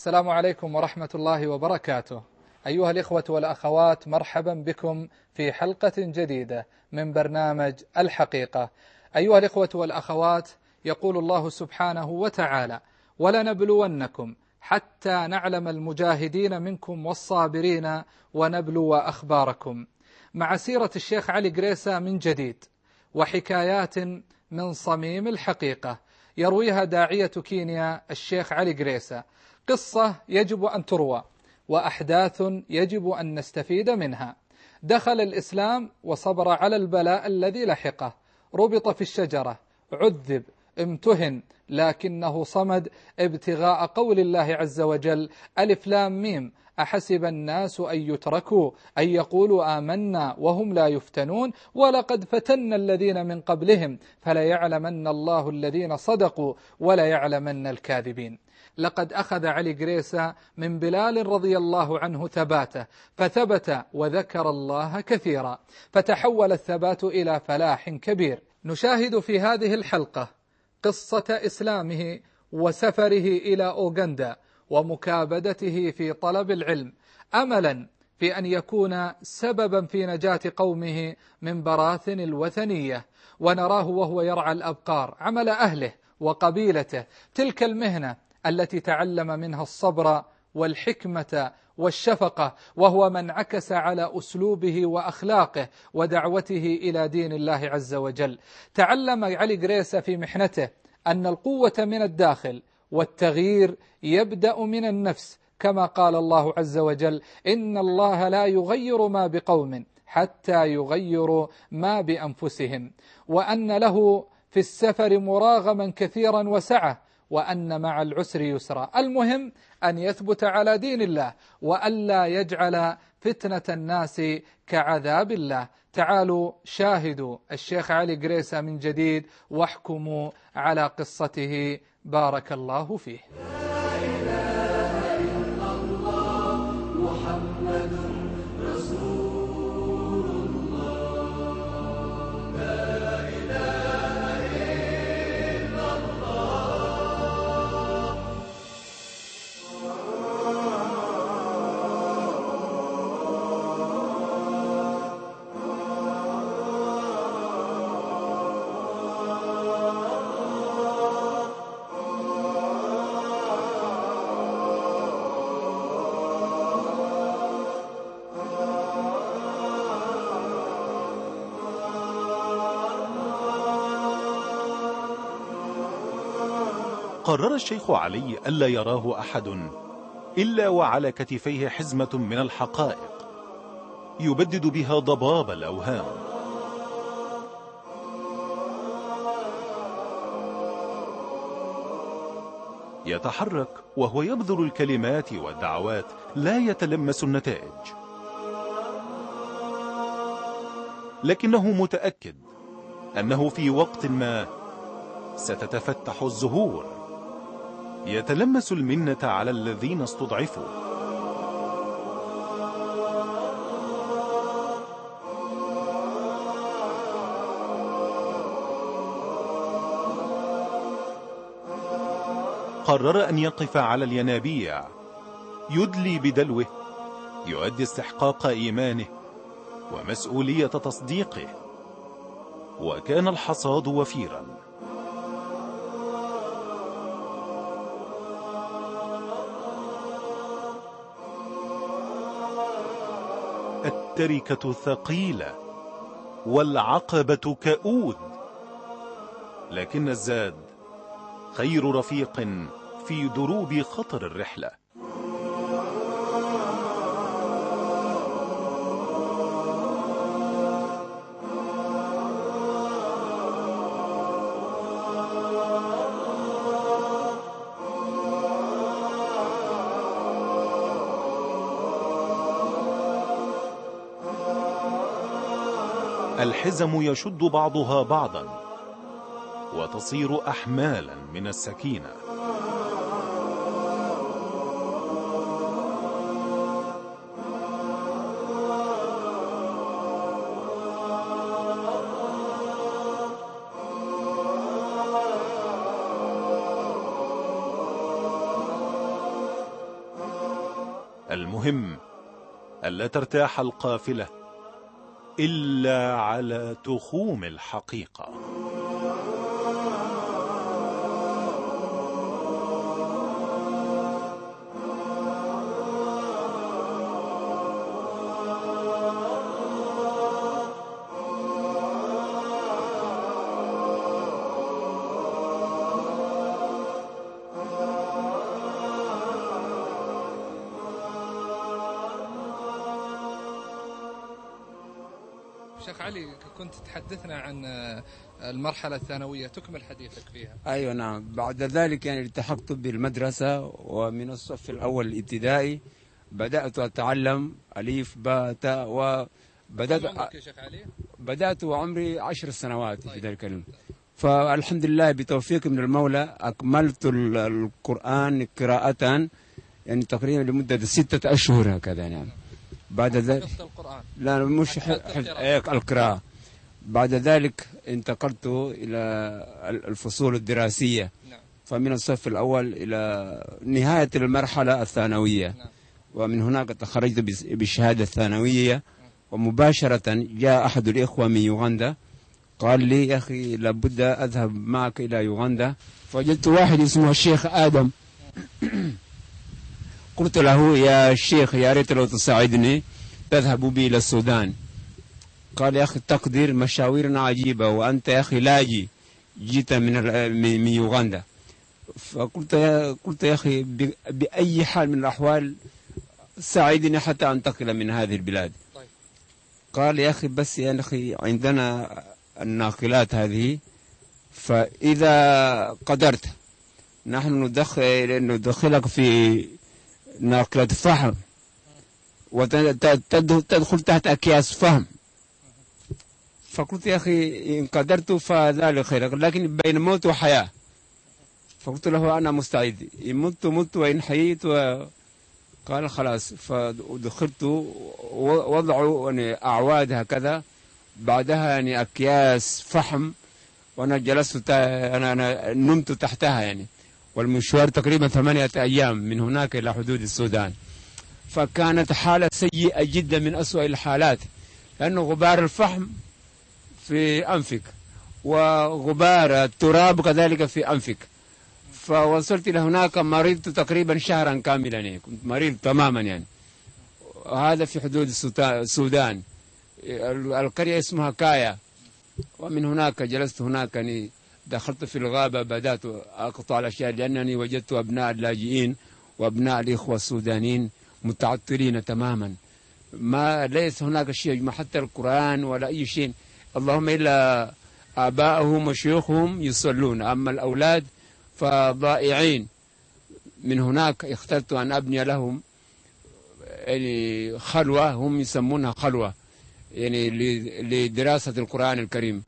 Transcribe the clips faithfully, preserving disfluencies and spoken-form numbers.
السلام عليكم ورحمة الله وبركاته. أيها الإخوة والأخوات، مرحبا بكم في حلقة جديدة من برنامج الحقيقة. أيها الإخوة والأخوات، يقول الله سبحانه وتعالى: ولنبلونكم حتى نعلم المجاهدين منكم والصابرين ونبلو أخباركم. مع سيرة الشيخ علي قريسة من جديد، وحكايات من صميم الحقيقة يرويها داعية كينيا الشيخ علي قريسة، قصة يجب أن تروى وأحداث يجب أن نستفيد منها. دخل الإسلام وصبر على البلاء الذي لحقه، ربط في الشجرة، عذب، امتهن، لكنه صمد ابتغاء قول الله عز وجل: ألف لام ميم، أحسب الناس أن يتركوا أن يقولوا آمنا وهم لا يفتنون ولقد فتنا الذين من قبلهم فليعلمن الله الذين صدقوا وليعلمن الكاذبين. لقد أخذ علي قريسة من بلال رضي الله عنه ثباته، فثبت وذكر الله كثيرا، فتحول الثبات إلى فلاح كبير. نشاهد في هذه الحلقة قصة إسلامه وسفره إلى أوغندا ومكابدته في طلب العلم، أملا في أن يكون سببا في نجاة قومه من براثن الوثنية. ونراه وهو يرعى الأبقار، عمل أهله وقبيلته، تلك المهنة التي تعلم منها الصبر والحكمة والشفقة، وهو من عكس على أسلوبه وأخلاقه ودعوته إلى دين الله عز وجل. تعلم علي قريسة في محنته أن القوة من الداخل والتغيير يبدأ من النفس، كما قال الله عز وجل: إن الله لا يغير ما بقوم حتى يغيروا ما بأنفسهم، وأن له في السفر مراغما كثيرا وسعة، وأن مع العسر يسرا. المهم أن يثبت على دين الله وألا يجعل فتنة الناس كعذاب الله. تعالوا شاهدوا الشيخ علي قريسة من جديد واحكموا على قصته، بارك الله فيه. لا إله إلا الله محمد رسول الله. لا إله إلا الله. قرر الشيخ علي ألا يراه أحد إلا وعلى كتفيه حزمة من الحقائق يبدد بها ضباب الأوهام. يتحرك وهو يبذل الكلمات والدعوات، لا يتلمس النتائج، لكنه متأكد أنه في وقت ما ستتفتح الزهور. يتلمس المنة على الذين استضعفوا، قرر أن يقف على الينابيع، يدلي بدلوه، يؤدي استحقاق إيمانه ومسؤولية تصديقه. وكان الحصاد وفيرا. التركة ثقيلة والعقبة كؤود، لكن الزاد خير رفيق في دروب خطر الرحلة. الحزم يشد بعضها بعضا وتصير أحمالا من السكينة. المهم ألا ترتاح القافلة إلا على تخوم الحقيقة. شيخ علي، كنت تحدثنا عن المرحلة الثانوية، تكمل حديثك فيها. أيوة نعم. بعد ذلك يعني التحقت بالمدرسة، ومن الصف الأول الابتدائي بدأت أتعلم أليف باء تاء. وبدأت كم عمرك يا شيخ علي؟ بدأت وعمري عشر سنوات. طيب. في ذلك اليوم فالحمد لله بتوفيق من المولى أكملت القرآن قراءة يعني تقريبا لمدة ستة أشهر هكذا. نعم. بعد ذلك القرآن. لا مش حفظ القراءة. بعد ذلك انتقلت إلى الفصول الدراسية. نعم. فمن الصف الأول إلى نهاية المرحلة الثانوية. نعم. ومن هناك تخرجت بالشهادة الثانوية. ومباشرة جاء أحد الإخوة من يوغندا قال لي يا أخي لابد أذهب معك إلى يوغندا. فوجدت واحد اسمه الشيخ آدم. قلت له يا شيخ يا ريت لو تساعدني تذهب بي إلى السودان. قال يا أخي التقدير مشاورنا عجيبة، وأنت يا أخي لاجي جيت من من يوغندا. فقلت يا قلت يا أخي بأي حال من الأحوال ساعدني حتى أنتقل من هذه البلاد. طيب. قال يا أخي بس يا أخي عندنا الناقلات هذه، فإذا قدرت نحن ندخل ندخلك في ناقلة فحم وتدخل تحت أكياس فهم. فقلت يا أخي إن قدرت فذلك خير، لكن بين موت وحياة. فقلت له أنا مستعد، إن مت مت وإن حييت. قال خلاص. فدخلت وضعوا يعني أعواد هكذا، بعدها يعني أكياس فحم، وأنا جلست أنا, أنا نمت تحتها يعني. والمشوار تقريبا ثمانية أيام من هناك إلى حدود السودان. فكانت حالة سيئة جدا من أسوأ الحالات، لأنه غبار الفحم في أنفك وغبار التراب كذلك في أنفك. فوصلت إلى هناك مريضت تقريبا شهرا كاملا يعني، كنت مريض تماما يعني. هذا في حدود السودان، القرية اسمها كايا. ومن هناك جلست هناك يعني، دخلت في الغابة بدأت أقطع الأشياء، لأنني وجدت أبناء اللاجئين وأبناء الإخوة السودانيين متعطلين تماما. ما ليس هناك شيء، حتى القرآن ولا أي شيء، اللهم إلا آباءهم وشيوخهم يصلون، أما الأولاد فضائعين. من هناك اخترت أن أبني لهم يعني خلوة، هم يسمونها خلوة يعني لدراسة القرآن الكريم.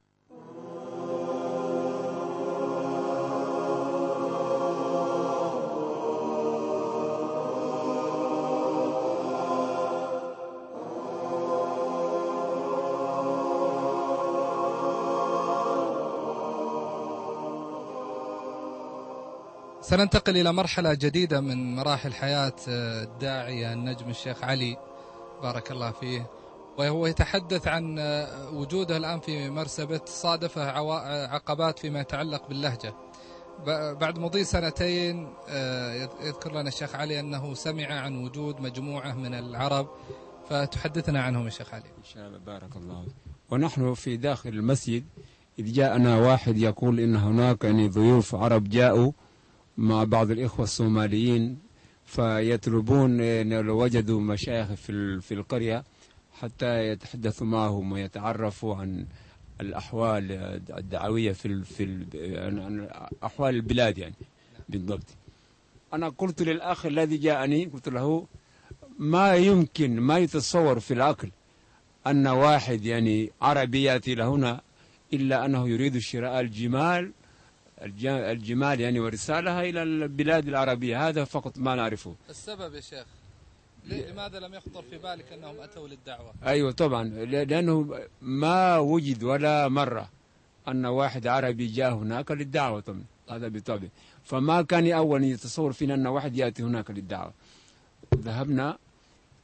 سننتقل إلى مرحلة جديدة من مراحل حياة الداعية النجم الشيخ علي بارك الله فيه، وهو يتحدث عن وجوده الآن في مرسبة صادفه عقبات فيما يتعلق باللهجة. بعد مضي سنتين يذكر لنا الشيخ علي أنه سمع عن وجود مجموعة من العرب، فتحدثنا عنهم الشيخ علي. إن شاء الله بارك الله. ونحن في داخل المسجد إذ جاءنا واحد يقول إن هناك يعني ضيوف عرب جاءوا مع بعض الإخوة الصوماليين، فيطلبون لو وجدوا مشايخ في في القرية حتى يتحدثوا معهم ويتعرفوا عن الأحوال الدعوية في في عن أحوال البلاد يعني بالضبط. أنا قلت للأخ الذي جاءني، قلت له ما يمكن ما يتصور في العقل أن واحد يعني عربي يأتي لهنا إلا أنه يريد شراء الجمال الجمال يعني ورسالها إلى البلاد العربية. هذا فقط ما نعرفه. السبب يا شيخ لماذا لم يخطر في بالك أنهم أتوا للدعوة؟ أيوة طبعا، لأنه ما وجد ولا مرة أن واحد عربي جاء هناك للدعوة طبعا. هذا بالطبع. فما كان أولا يتصور فينا أن واحد يأتي هناك للدعوة. ذهبنا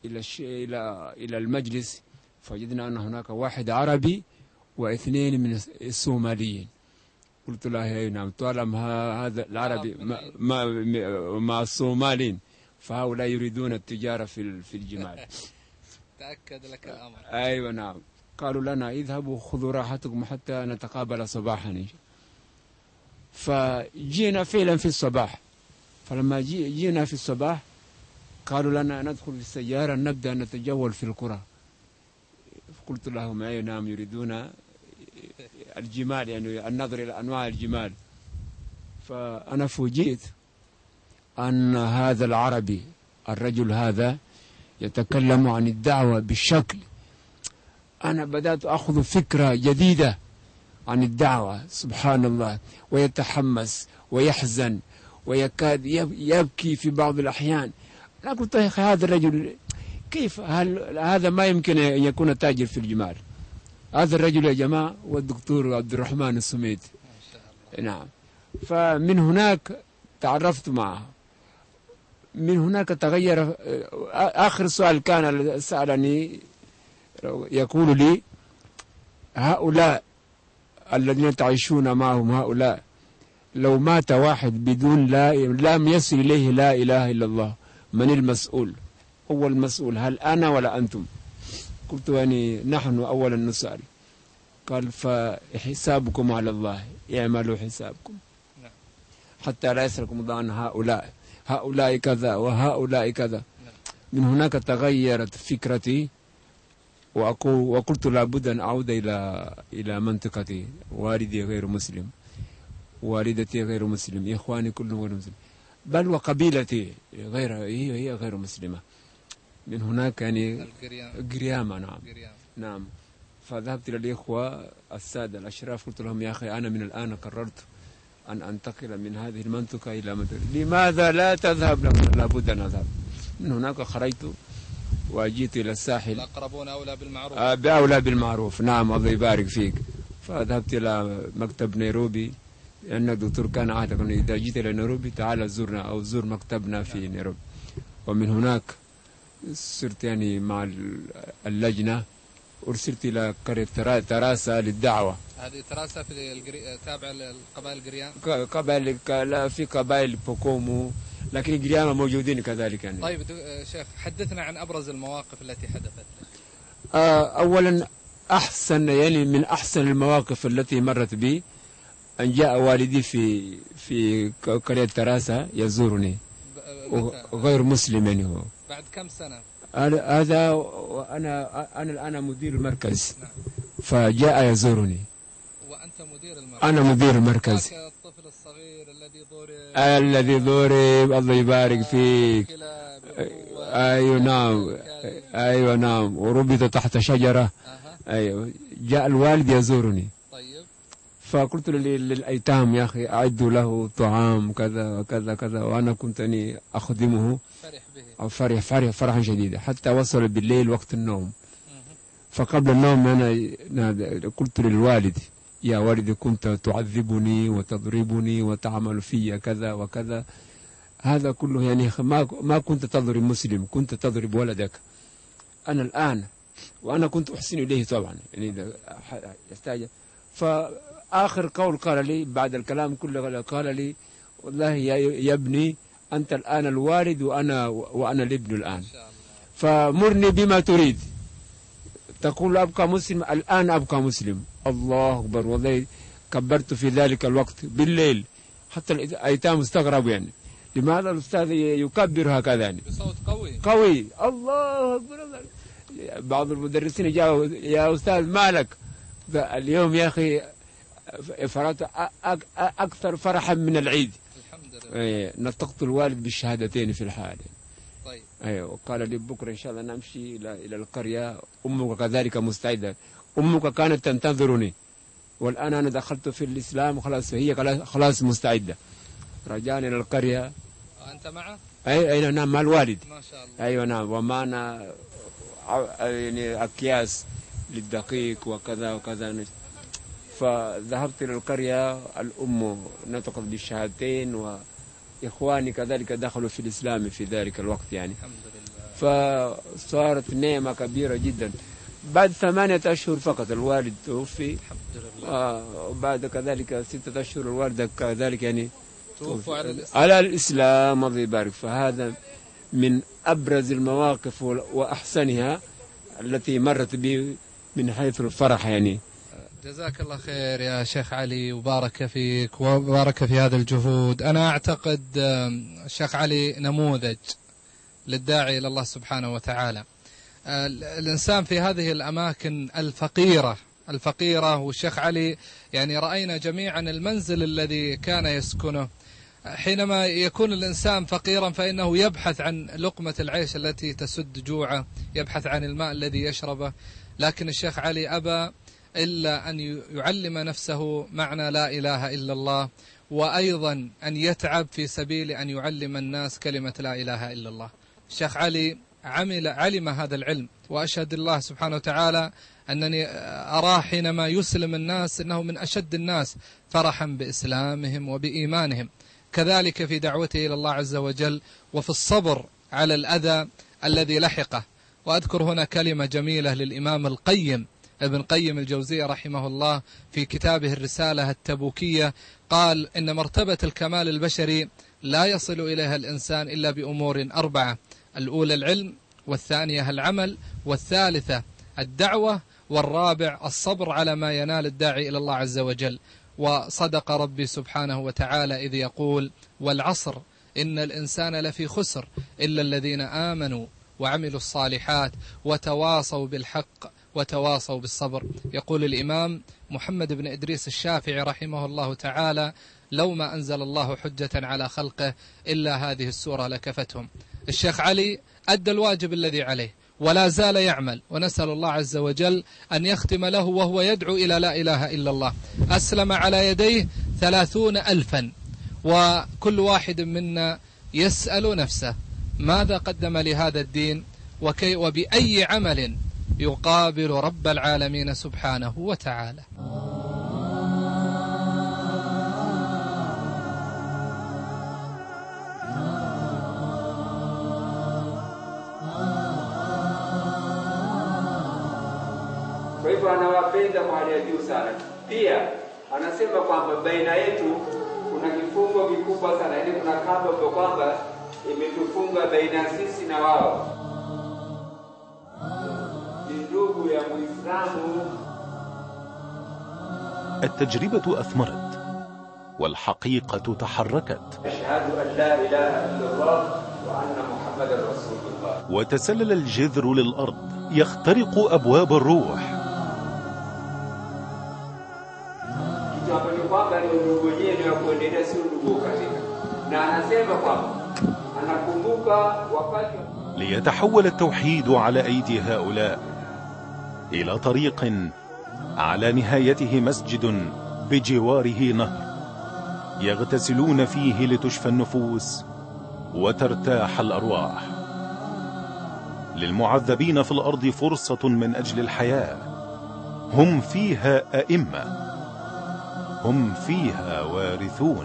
إلى إلى إلى المجلس، فوجدنا أن هناك واحد عربي واثنين من الصوماليين. قلت له يا نعم، طالما هذا العربي مع مع الصوماليين فهؤلاء يريدون التجارة في في الجمال. تأكد لك الأمر. أيوة نعم. قالوا لنا اذهبوا خذوا راحتكم حتى نتقابل صباحا. فجينا فعلا في الصباح، فلما جي جينا في الصباح قالوا لنا ندخل في السيارة نبدأ نتجول في القرى. قلت لهم أي نعم، يريدون الجمال، يعني النظر إلى أنواع الجمال. فأنا فوجئت أن هذا العربي الرجل هذا يتكلم عن الدعوة بالشكل، أنا بدأت أخذ فكرة جديدة عن الدعوة، سبحان الله، ويتحمس ويحزن ويكاد يبكي في بعض الأحيان. أنا قلت يا أخي هذا الرجل كيف، هل هذا ما يمكن أن يكون تاجر في الجمال؟ هذا الرجل يا جماعة هو الدكتور عبد الرحمن السميد. نعم. فمن هناك تعرفت معه، من هناك تغير. آخر سؤال كان سألني يقول لي هؤلاء الذين تعيشون معهم، هؤلاء لو مات واحد بدون لا لم يصل إليه لا إله إلا الله، من المسؤول؟ هو المسؤول هل أنا ولا أنتم؟ قلت يعني نحن أولا نسأل. قال فحسابكم على الله، اعملوا حسابكم حتى لا يسألكم الله عن هؤلاء، هؤلاء كذا وهؤلاء كذا. من هناك تغيرت فكرتي، وقلت لابد أن أعود إلى إلى منطقتي. والدي غير مسلم، والدتي غير مسلم، إخواني كلهم غير مسلم، بل وقبيلتي غير هي هي غير مسلمة. من هناك يعني القريامة. نعم القريامة. نعم. فذهبت إلى الإخوة السادة الأشراف، قلت لهم يا أخي أنا من الآن قررت أن أنتقل من هذه المنطقة إلى منطقة، لماذا لا تذهب؟ لابد أن أذهب. من هناك خرجت وجيت إلى الساحل. الأقربون أولى بالمعروف. آه بأولى بالمعروف. نعم الله يبارك فيك. فذهبت إلى مكتب نيروبي، لأن الدكتور كان عهد إذا جيت إلى نيروبي تعال زورنا أو زور مكتبنا في نيروبي. ومن هناك صرت يعني مع اللجنة، أرسلت إلى قرية تراسة للدعوة. هذه تراسة في الجري... تابع للقبائل الجريان؟ قبائل لا، في قبائل بوكومو، لكن الجريان موجودين كذلك يعني. طيب شيخ، حدثنا عن أبرز المواقف التي حدثت. آه أولا أحسن يعني من أحسن المواقف التي مرت بي أن جاء والدي في في قرية تراسة يزورني، غير مسلم يعني. هو بعد كم سنة؟ هذا وأنا أنا الآن مدير المركز. نعم. فجاء يزورني. وأنت مدير المركز؟ أنا مدير المركز. الطفل الصغير الذي ضرب الذي ضرب الله يبارك فيك. أيوة نعم، أيوة نعم، وربط تحت شجرة. أه. أيوة. جاء الوالد يزورني. طيب. فقلت للأيتام يا أخي أعدوا له طعام كذا وكذا كذا، وأنا كنت أني أخدمه. فرح به. فرح فرح فرحا شديدا حتى وصل بالليل وقت النوم. فقبل النوم أنا قلت للوالد يا والدي كنت تعذبني وتضربني وتعمل في كذا وكذا، هذا كله يعني ما ما كنت تضرب مسلم، كنت تضرب ولدك. أنا الآن وأنا كنت أحسن إليه طبعا يعني يحتاج. فآخر قول قال لي بعد الكلام كله، قال لي والله يا ابني أنت الآن الوالد وأنا وأنا الابن الآن، فمرني بما تريد. تقول أبقى مسلم، الآن أبقى مسلم. الله أكبر. والله كبرت في ذلك الوقت بالليل، حتى الأيتام استغربوا يعني لماذا الأستاذ يكبر هكذا يعني بصوت قوي قوي. الله أكبر. بعض المدرسين جاءوا يا أستاذ مالك اليوم يا أخي فرحت أكثر فرحا من العيد. الحمد لله. نطقت الوالد بالشهادتين في الحال. طيب. أيوة. وقال لي بكرة إن شاء الله نمشي إلى إلى القرية، أمك كذلك مستعدة. أمك كانت تنتظرني، والآن أنا دخلت في الإسلام خلاص، هي خلاص مستعدة. رجعنا إلى القرية. وأنت معه؟ أي أي نعم مع الوالد. ما شاء الله. أيوة نعم. ومعنا يعني أكياس للدقيق وكذا وكذا. فذهبت إلى القرية، الأم نطقت بالشهادتين، وإخواني كذلك دخلوا في الإسلام في ذلك الوقت يعني. الحمد لله. فصارت نعمة كبيرة جدا. بعد ثمانية أشهر فقط الوالد توفي، الحمد لله. آه وبعد كذلك ستة أشهر الوالدة كذلك يعني توفوا على الإسلام. على الإسلام، الله يبارك. فهذا من أبرز المواقف وأحسنها التي مرت بي من حيث الفرح يعني. جزاك الله خير يا شيخ علي، وبارك فيك وبارك في هذا الجهود. أنا أعتقد الشيخ علي نموذج للداعي إلى الله سبحانه وتعالى. الإنسان في هذه الأماكن الفقيرة الفقيرة والشيخ علي يعني رأينا جميعا المنزل الذي كان يسكنه. حينما يكون الإنسان فقيرا فإنه يبحث عن لقمة العيش التي تسد جوعه، يبحث عن الماء الذي يشربه، لكن الشيخ علي أبى إلا أن يعلم نفسه معنى لا إله إلا الله، وأيضا أن يتعب في سبيل أن يعلم الناس كلمة لا إله إلا الله. الشيخ علي عمل علم هذا العلم، وأشهد الله سبحانه وتعالى أنني أراه حينما يسلم الناس أنه من أشد الناس فرحا بإسلامهم وبإيمانهم، كذلك في دعوته إلى الله عز وجل وفي الصبر على الأذى الذي لحقه. وأذكر هنا كلمة جميلة للإمام القيم ابن قيم الجوزية رحمه الله في كتابه الرسالة التبوكية، قال إن مرتبة الكمال البشري لا يصل إليها الإنسان إلا بأمور أربعة: الأولى العلم، والثانية العمل، والثالثة الدعوة، والرابع الصبر على ما ينال الداعي إلى الله عز وجل. وصدق ربي سبحانه وتعالى إذ يقول: والعصر إن الإنسان لفي خسر إلا الذين آمنوا وعملوا الصالحات وتواصوا بالحق وتواصوا بالصبر. يقول الإمام محمد بن إدريس الشافعي رحمه الله تعالى: لو ما أنزل الله حجة على خلقه إلا هذه السورة لكفتهم. الشيخ علي أدى الواجب الذي عليه ولا زال يعمل، ونسأل الله عز وجل أن يختم له وهو يدعو إلى لا إله إلا الله. أسلم على يديه ثلاثون ألفا، وكل واحد منا يسأل نفسه ماذا قدم لهذا الدين، وكي وبأي عمل يقابل رب العالمين سبحانه وتعالى. Kwa hivyo anawapenda kwa hali ya juu sana. Pia anasema kwamba baina yetu kuna kifungo kikubwa sana, yaani kuna kamba kwa kwamba imetufunga baina sisi na wao. Ndugu ya Muislamu. التجربة أثمرت والحقيقة تحركت. أشهد أن لا إله إلا الله وأن محمد رسول الله. وتسلل الجذر للأرض يخترق أبواب الروح. ليتحول التوحيد على أيدي هؤلاء إلى طريق على نهايته مسجد بجواره نهر يغتسلون فيه لتشفى النفوس وترتاح الأرواح. للمعذبين في الأرض فرصة من أجل الحياة، هم فيها أئمة، هم فيها وارثون.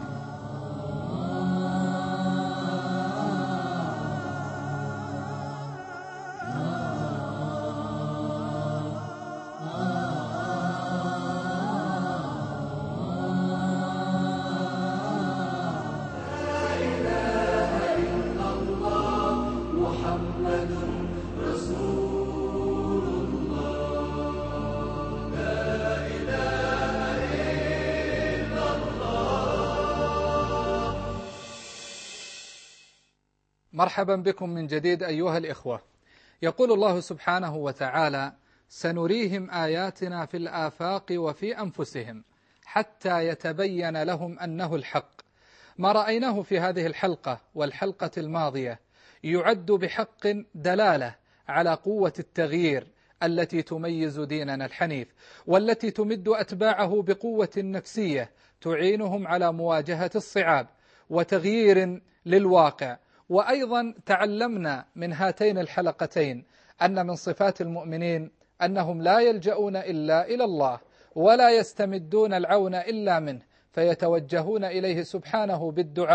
مرحبا بكم من جديد أيها الإخوة. يقول الله سبحانه وتعالى: سنريهم آياتنا في الآفاق وفي أنفسهم حتى يتبين لهم أنه الحق. ما رأيناه في هذه الحلقة والحلقة الماضية يعد بحق دلالة على قوة التغيير التي تميز ديننا الحنيف، والتي تمد أتباعه بقوة نفسية تعينهم على مواجهة الصعاب وتغيير للواقع. وأيضا تعلمنا من هاتين الحلقتين أن من صفات المؤمنين أنهم لا يلجؤون إلا إلى الله ولا يستمدون العون إلا منه، فيتوجهون إليه سبحانه بالدعاء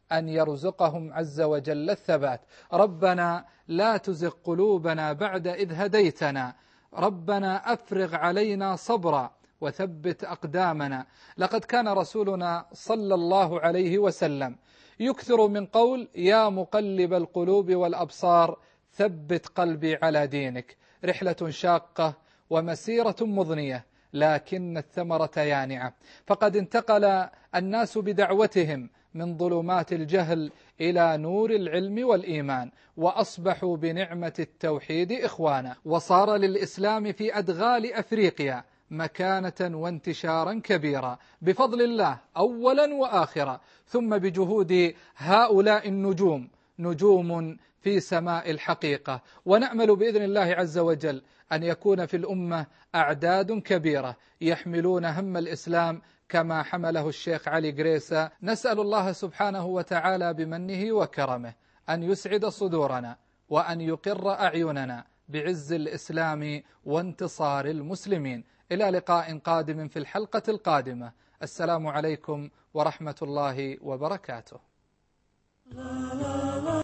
أن يرزقهم عز وجل الثبات. ربنا لا تزغ قلوبنا بعد إذ هديتنا، ربنا أفرغ علينا صبرا وثبت أقدامنا. لقد كان رسولنا صلى الله عليه وسلم يكثر من قول يا مقلب القلوب والأبصار ثبت قلبي على دينك. رحلة شاقة ومسيرة مضنية، لكن الثمرة يانعة، فقد انتقل الناس بدعوتهم من ظلمات الجهل إلى نور العلم والإيمان، وأصبحوا بنعمة التوحيد إخوانا، وصار للإسلام في أدغال أفريقيا مكانة وانتشارا كبيرا بفضل الله أولا وآخرا، ثم بجهود هؤلاء النجوم، نجوم في سماء الحقيقة. ونأمل بإذن الله عز وجل أن يكون في الأمة أعداد كبيرة يحملون هم الإسلام كما حمله الشيخ علي قريسة. نسأل الله سبحانه وتعالى بمنه وكرمه أن يسعد صدورنا وأن يقر أعيننا بعز الإسلام وانتصار المسلمين. إلى لقاء قادم في الحلقة القادمة. السلام عليكم ورحمة الله وبركاته.